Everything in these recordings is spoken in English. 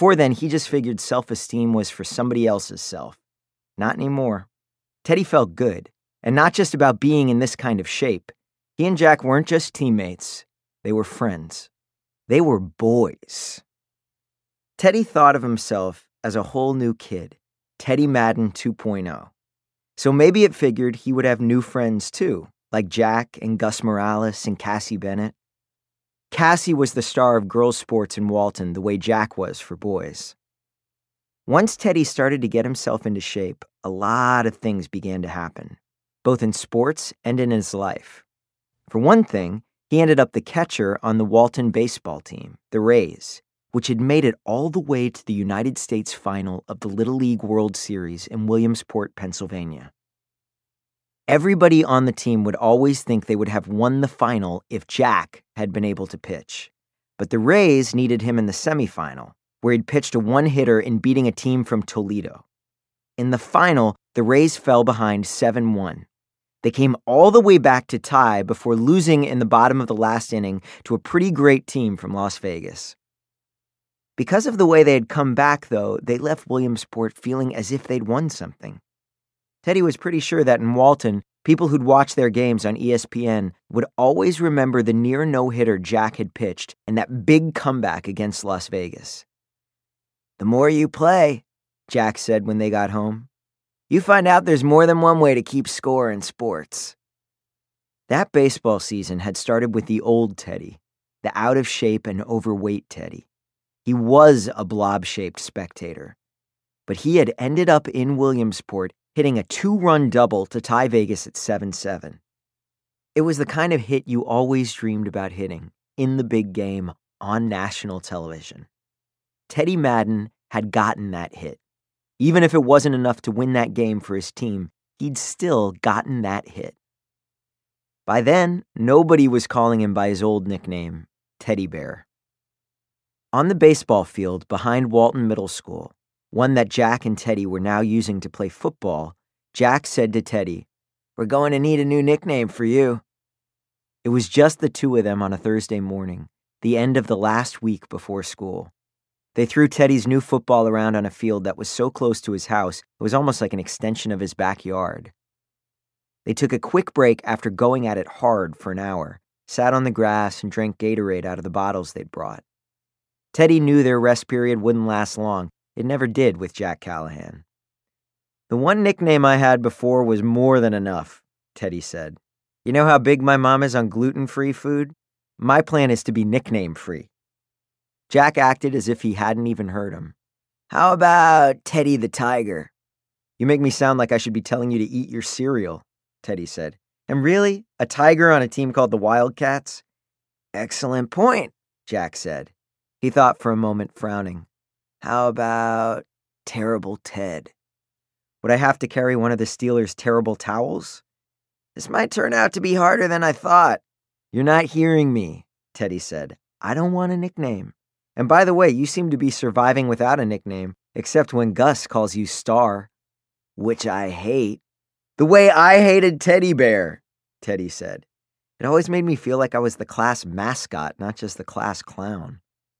Before then, he just figured self-esteem was for somebody else's self. Not anymore. Teddy felt good, and not just about being in this kind of shape. He and Jack weren't just teammates. They were friends. They were boys. Teddy thought of himself as a whole new kid, Teddy Madden 2.0. So maybe it figured he would have new friends too, like Jack and Gus Morales and Cassie Bennett. Cassie was the star of girls' sports in Walton the way Jack was for boys. Once Teddy started to get himself into shape, a lot of things began to happen, both in sports and in his life. For one thing, he ended up the catcher on the Walton baseball team, the Rays, which had made it all the way to the United States final of the Little League World Series in Williamsport, Pennsylvania. Everybody on the team would always think they would have won the final if Jack had been able to pitch. But the Rays needed him in the semifinal, where he'd pitched a one-hitter in beating a team from Toledo. In the final, the Rays fell behind 7-1. They came all the way back to tie before losing in the bottom of the last inning to a pretty great team from Las Vegas. Because of the way they had come back, though, they left Williamsport feeling as if they'd won something. Teddy was pretty sure that in Walton, people who'd watch their games on ESPN would always remember the near no-hitter Jack had pitched and that big comeback against Las Vegas. "The more you play," Jack said when they got home, "you find out there's more than one way to keep score in sports." That baseball season had started with the old Teddy, the out-of-shape and overweight Teddy. He was a blob-shaped spectator. But he had ended up in Williamsport hitting a 2-run double to tie Vegas at 7-7. It was the kind of hit you always dreamed about hitting, in the big game, on national television. Teddy Madden had gotten that hit. Even if it wasn't enough to win that game for his team, he'd still gotten that hit. By then, nobody was calling him by his old nickname, Teddy Bear. On the baseball field behind Walton Middle School, one that Jack and Teddy were now using to play football, Jack said to Teddy, "We're going to need a new nickname for you." It was just the two of them on a Thursday morning, the end of the last week before school. They threw Teddy's new football around on a field that was so close to his house, it was almost like an extension of his backyard. They took a quick break after going at it hard for an hour, sat on the grass and drank Gatorade out of the bottles they'd brought. Teddy knew their rest period wouldn't last long. It never did with Jack Callahan. "The one nickname I had before was more than enough," Teddy said. "You know how big my mom is on gluten-free food? My plan is to be nickname-free." Jack acted as if he hadn't even heard him. "How about Teddy the Tiger?" "You make me sound like I should be telling you to eat your cereal," Teddy said. "And really? A tiger on a team called the Wildcats?" "Excellent point," Jack said. He thought for a moment, frowning. "How about Terrible Ted?" "Would I have to carry one of the Steelers' terrible towels?" "This might turn out to be harder than I thought." "You're not hearing me," Teddy said. "I don't want a nickname. And by the way, you seem to be surviving without a nickname, except when Gus calls you Star." "Which I hate." "The way I hated Teddy Bear," Teddy said. "It always made me feel like I was the class mascot, not just the class clown."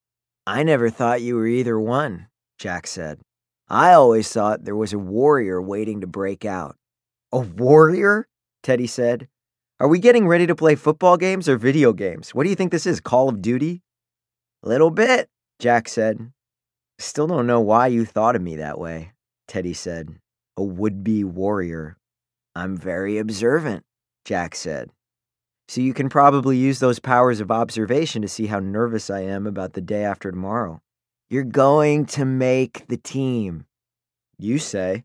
"I never thought you were either one," Jack said. "I always thought there was a warrior waiting to break out." "A warrior?" Teddy said. "Are we getting ready to play football games or video games? What do you think this is, Call of Duty?" "Little bit," Jack said. "Still don't know why you thought of me that way," Teddy said. "A would-be warrior." "I'm very observant," Jack said. "So you can probably use those powers of observation to see how nervous I am about the day after tomorrow." "You're going to make the team." "You say."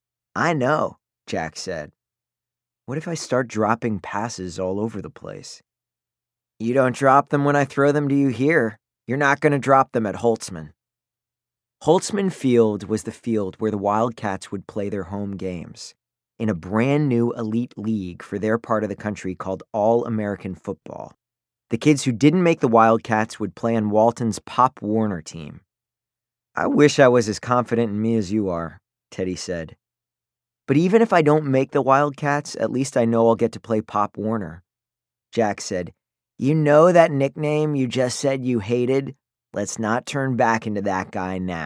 "I know," Jack said. "What if I start dropping passes all over the place?" "You don't drop them when I throw them to you here. You're not going to drop them at Holtzman." Holtzman Field was the field where the Wildcats would play their home games, in a brand new elite league for their part of the country called All-American Football. The kids who didn't make the Wildcats would play on Walton's Pop Warner team. "I wish I was as confident in me as you are," Teddy said. "But even if I don't make the Wildcats, at least I know I'll get to play Pop Warner." Jack said, "You know that nickname you just said you hated? Let's not turn back into that guy now."